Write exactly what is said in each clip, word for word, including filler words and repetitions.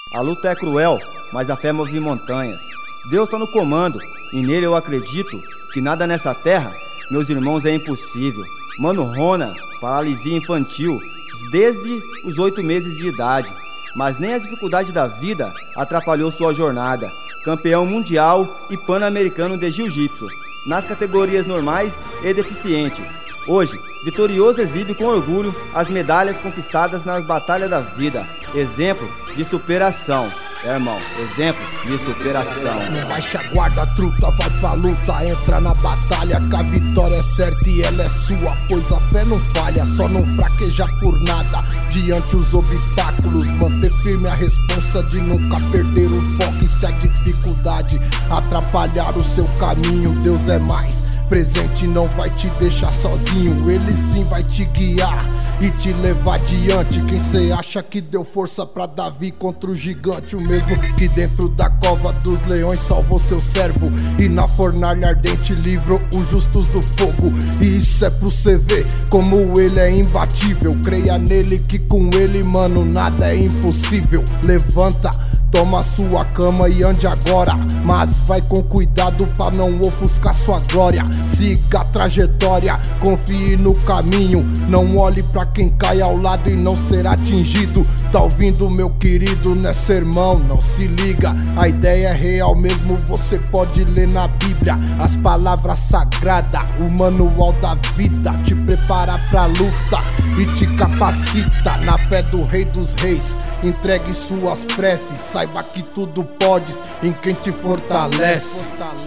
A luta é cruel, mas a fé move montanhas. Deus está no comando, e nele eu acredito que nada nessa terra, meus irmãos, é impossível. Mano Rona, paralisia infantil, desde os oito meses de idade. Mas nem as dificuldades da vida atrapalhou sua jornada. Campeão mundial e pan-americano de jiu-jitsu, nas categorias normais e deficiente. Hoje, vitorioso exibe com orgulho as medalhas conquistadas nas batalhas da vida. Exemplo de superação. É, irmão, exemplo de superação. Não baixa a guarda, truta, vai pra luta, entra na batalha, que a vitória é certa e ela é sua, pois a fé não falha, só não fraqueja por nada. Diante os obstáculos, manter firme a responsa de nunca perder o foco. E se a dificuldade atrapalhar o seu caminho, Deus é mais presente, não vai te deixar sozinho. Ele sim vai te guiar e te levar adiante. Quem cê acha que deu força pra Davi contra o gigante? O mesmo que dentro da cova dos leões salvou seu servo, e na fornalha ardente livrou os justos do fogo. E isso é pro cê ver como ele é imbatível. Creia nele que com ele, mano, nada é impossível. Levanta, toma sua cama e ande agora, mas vai com cuidado pra não ofuscar sua glória. Siga a trajetória, confie no caminho, não olhe pra quem cai ao lado e não será atingido. Tá ouvindo, meu querido, não é sermão, não se liga. A ideia é real mesmo, você pode ler na Bíblia as palavras sagradas, o manual da vida. Te prepara pra luta e te capacita na fé do Rei dos Reis. Entregue suas preces, saiba que tudo podes em quem te fortalece.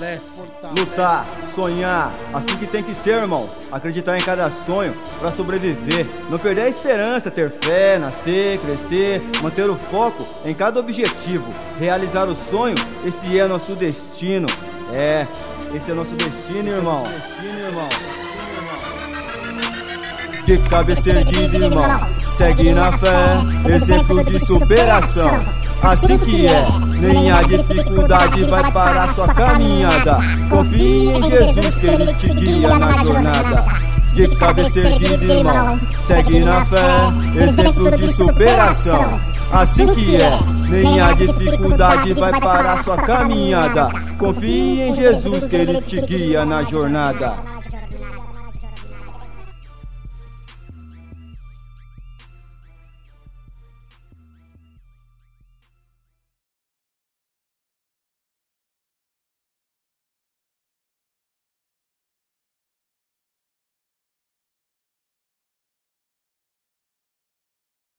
Lutar, sonhar, assim que tem que ser, irmão. Acreditar em cada sonho pra sobreviver. Não perder a esperança, ter fé, nascer, crescer, manter o foco em cada objetivo. Realizar o sonho, esse é nosso destino. É, esse é nosso destino, irmão. De cabeça erguida, irmão, segue na fé, exemplo de superação. Assim que é, nem a dificuldade vai parar sua caminhada. Confie em Jesus que ele te guia na jornada. De cabeça erguida, irmão, segue na fé, exemplo de superação. Assim que é, nem a dificuldade vai parar sua caminhada. Confie em Jesus que ele te guia na jornada.